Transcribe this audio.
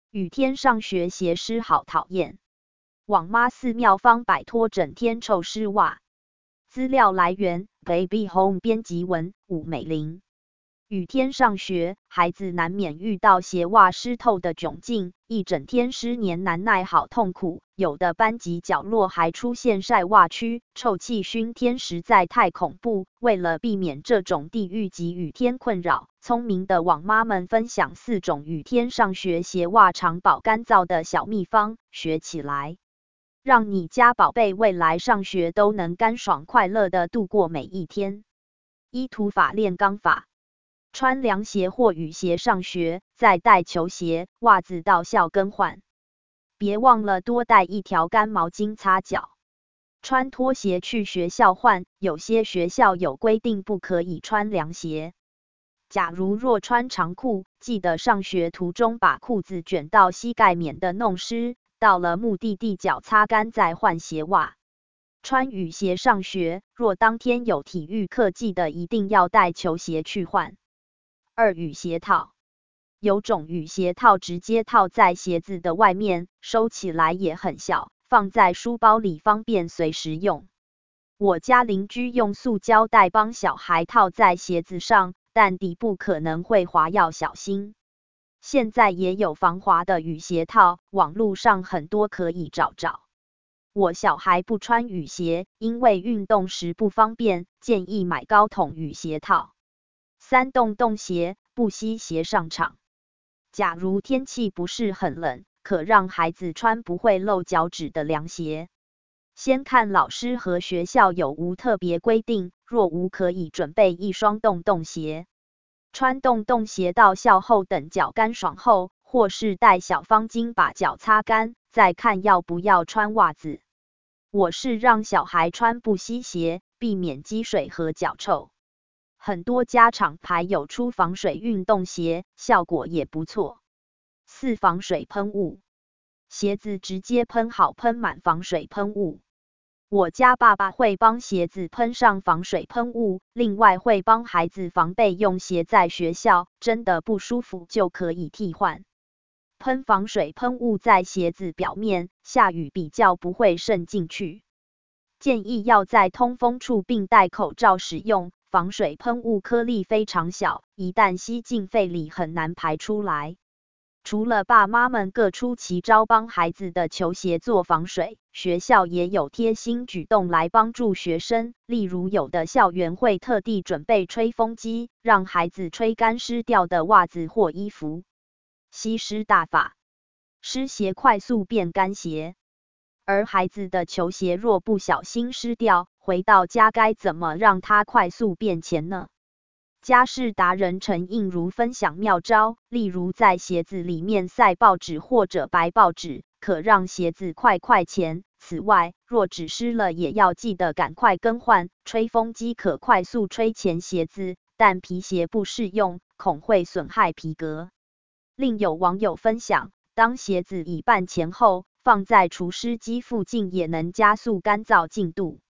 雨天上学鞋湿好讨厌。网妈寺妙方摆脱整天臭湿袜。资料来源 Baby Home 编辑文伍美玲。雨天上学，孩子难免遇到鞋袜湿透的窘境，一整天湿黏难耐，好痛苦。有的班级角落还出现晒袜区，臭气熏天，实在太恐怖。为了避免这种地狱级雨天困扰，聪明的网妈们分享4种雨天上学鞋袜常保干燥的小秘方，学起来，让你家宝贝未来上学都能干爽快乐地度过每一天。依土法炼钢法。穿凉鞋或雨鞋上学，再带球鞋、袜子到校更换。别忘了多带一条干毛巾擦脚。穿拖鞋去学校换，有些学校有规定不可以穿凉鞋。假如若穿长裤，记得上学途中把裤子卷到膝盖，免得弄湿。到了目的地脚擦干再换鞋袜。穿雨鞋上学，若当天有体育课，记得一定要带球鞋去换。2. 雨鞋套。有种雨鞋套直接套在鞋子的外面，收起来也很小，放在书包里方便随时用。我家邻居用塑胶袋帮小孩套在鞋子上，但底部可能会滑，要小心。现在也有防滑的雨鞋套，网络上很多可以找找。我小孩不穿雨鞋，因为运动时不方便，建议买高筒雨鞋套。3. 洞鞋，不吸鞋上场。假如天气不是很冷，可让孩子穿不会露脚趾的凉鞋。先看老师和学校有无特别规定，若无可以准备一双洞鞋。穿洞鞋到校后，等脚干爽后，或是带小方巾把脚擦干，再看要不要穿袜子。我是让小孩穿不吸鞋，避免积水和脚臭。很多家厂牌有出防水运动鞋，效果也不错。4. 防水喷雾。鞋子直接喷好，喷满防水喷雾。我家爸爸会帮鞋子喷上防水喷雾，另外会帮孩子防备用鞋在学校，真的不舒服就可以替换。喷防水喷雾在鞋子表面，下雨比较不会渗进去。建议要在通风处并戴口罩使用。防水喷雾颗粒非常小，一旦吸进肺里很难排出来。除了爸妈们各出奇招帮孩子的球鞋做防水，学校也有贴心举动来帮助学生，例如有的校园会特地准备吹风机，让孩子吹干湿掉的袜子或衣服。吸湿大法。湿鞋快速变干鞋。而孩子的球鞋若不小心湿掉，回到家该怎么让它快速变乾呢？家事达人陈映如分享妙招，例如在鞋子里面塞报纸或者白报纸，可让鞋子快乾。此外，若只湿了也要记得赶快更换，吹风机可快速吹乾鞋子，但皮鞋不适用，恐会损害皮革。另有网友分享，当鞋子已半乾后，放在除湿机附近也能加速干燥进度。